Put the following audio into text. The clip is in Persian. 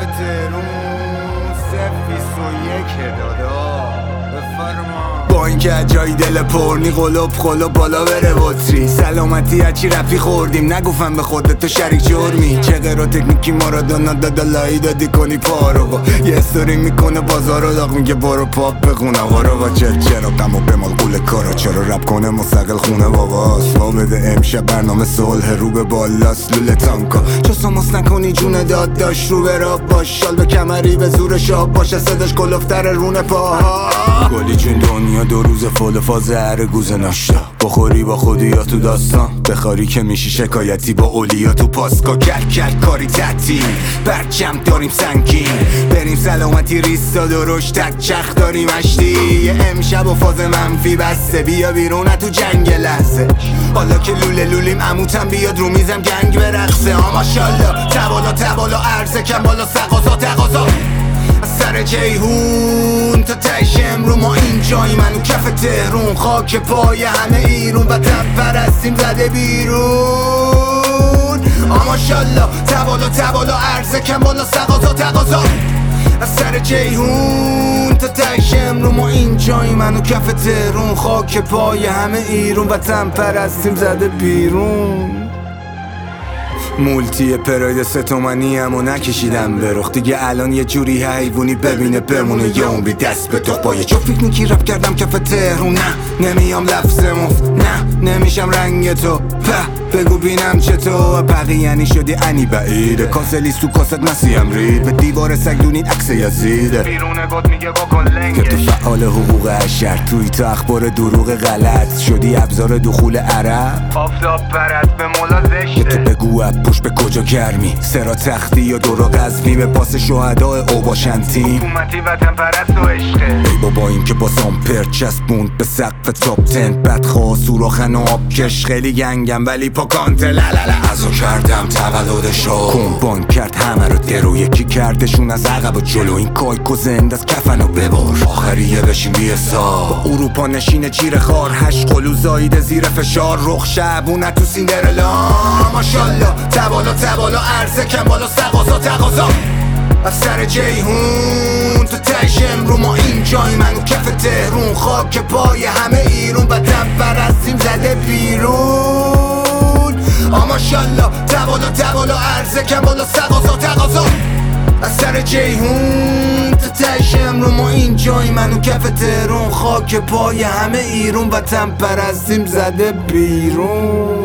تهرون 021 دادا بفرما. با اینکه جای دل پرنی قلوب بالا بره بطری سلامتی هرچی رفی خوردیم نگفتم به خودت تو شریک جرمی چه غیر تکنیکی مارادونا دادا لایی دادی کنی پارو با یه استوری میکنه بازارو داغ میگه برو پاپ بخونه وارو با چرا غمو به مال قول کارا چرا رپ کنه مستقل خونه باباست وا بده امشب برنامه صلح رو به بالاست لوله تانکا چو سماس نکنی جون داد داشت رو به راب باش شال به کمری به زور شاب باشه صداش کلفتر رونه پاها گلی جون دنیا دو روز فول فاز هر گوزه ناشتا بخوری با خودی یا تو داستان بخاری که میشی شکایتی با اولیا تو پاسکا کل کاری تعطیل برچم داریم سنگین بریم سلامتی ریستا درش تک چخ داریم اشتی یه امشب و فاز منفی بسته بیا بیرون تو جنگ لحظه حالا که لولیم عموتم بیاد رو میزم گنگ برقصه ماشالله تبالا عرضه کم بالا سقازا تقاضا سر جیهون تا تهش امرو ما اینجایی منو کف تهرون خاک پای همه ایرون و پرستیم زده بیرون ماشالله تبالا عرضه کم بالا سقازا تقاضا سر جیهون تا تهش امرو ما اینجایی منو کف تهرون خاک پای همه ایرون و پرستیم زده بیرون مولتی پراید 3 تومنی همو نکشیدم به رخ دیگه الان یه جوری حیوونی ببینه بمونه یا اون بی دست به تو با یه جو فیکنیکی رپ کردم کف تهرون نه نمیام لفظ مفت نه نمیشم رنگ تو بگو بینم چطور بقیه یعنی شدی انی بعیده کاسلیست تو کاست مسیحم رید به دیوار سگ دونید عکس یزیده بیرونه گد میگه بکن لنگش که تو فعال حقوق اشر توی تو اخبار دروغ غلط شدی ابزار دخول عرب آفتاب پرد به مولا زشته تو بگو پشت به کجا گرمی سرا تختی یا دورا قزمی به پاس شهداء او باشن تیم حکومتی وطن پرست و عشقه ای بابا این که با سامپر چسبوند به سقف تاپ 10 بدخواه سوراخن و آبکش خیلی گنگم ولی پاکانت لالala ازو کردم تولد شو کمبان کرد همه رو درو یکی کردشون از عقب و جلو این کایکو زند از کفنو ببار آخریه بشین بیسا با اروپا نشین چیر خار 8 قلو زایده زیر فشار رخ شبونه تو سیندرلا ماشالله تبالا عرضه کم بالا سقازا تقاضا از سر جیهون تا تهش امرو ما اینجایی منو کف تهرون خاک پای همه ایرون و پرستیم زده بیرون ماشالله تبالا عرضه کم بالا سقازا تقاضا از سر جیهون تا تهش امرو ما اینجایی منو کف تهرون خاک پای همه ایرون و پرستیم زده بیرون